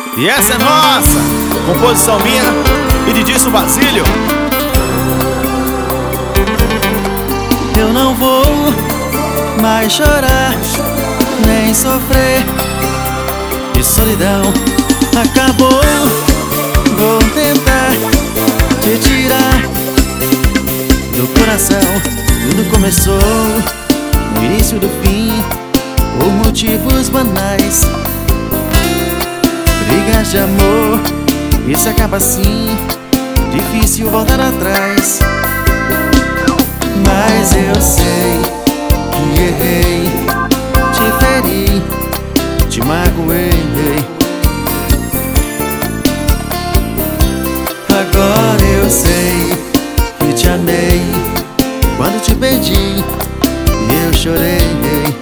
E essa é nossa, composição minha e de Dilson Basílio. Eu não vou mais chorar, nem sofrer de solidão. Acabou, vou tentar te tirar do coração. Tudo começou no início do fim, por motivos banais. Brigas de amor, isso acaba assim, difícil voltar atrás. Mas eu sei que errei, te feri, te magoei. Agora eu sei que te amei, quando te perdi eu chorei.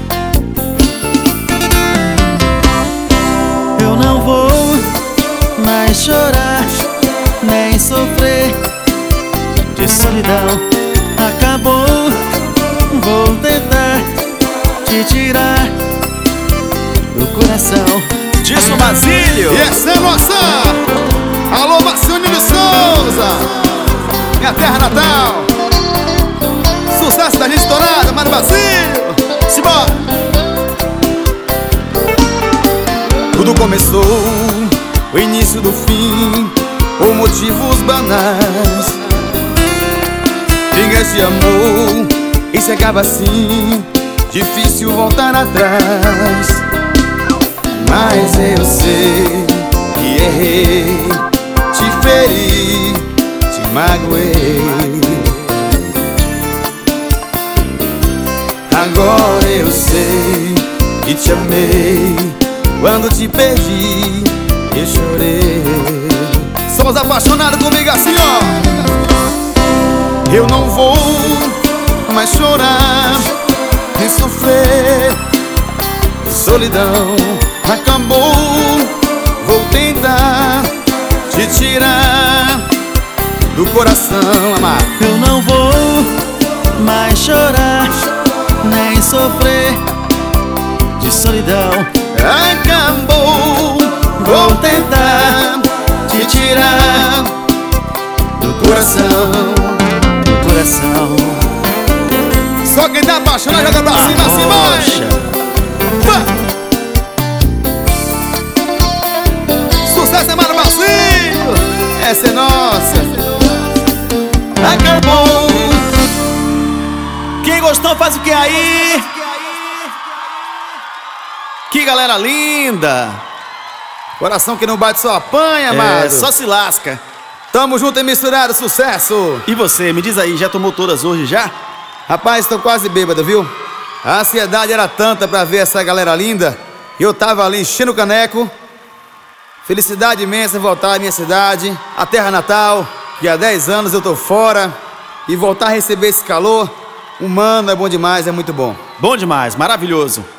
Eu não vou mais chorar, nem sofrer de solidão. Acabou, vou tentar te tirar do coração. Dilson Basílio. E essa é nossa! Alô, Marcioninho de Souza, minha terra natal. Sucesso da gente estourada, Mário Basílio. Simbora! Tudo começou, o início do fim, por motivos banais. Brigas de amor, isso acaba assim, difícil voltar atrás. Mas eu sei que errei, te feri, te magoei. Agora eu sei que te amei, quando te perdi eu chorei. Somos apaixonados comigo assim, ó. Eu não vou mais chorar, nem sofrer solidão. Acabou, vou tentar te tirar do coração, amado. Eu não vou mais chorar, nem sofrer de solidão. Acabou, vou tentar te tirar do coração. Só quem tá apaixonado joga pra cima, assim vai. Sucesso é Mário Basílio, essa é nossa. Acabou. Quem gostou faz o que aí? Que galera linda. Coração que não bate só apanha, amado. Só se lasca. Tamo junto e misturado, sucesso. E você, me diz aí, já tomou todas hoje já? Rapaz, tô quase bêbado, viu? A ansiedade era tanta pra ver essa galera linda, que eu tava ali enchendo o caneco. Felicidade imensa voltar à minha cidade, a terra natal, que há 10 anos eu tô fora. E voltar a receber esse calor humano é bom demais, é muito bom. Bom demais, maravilhoso.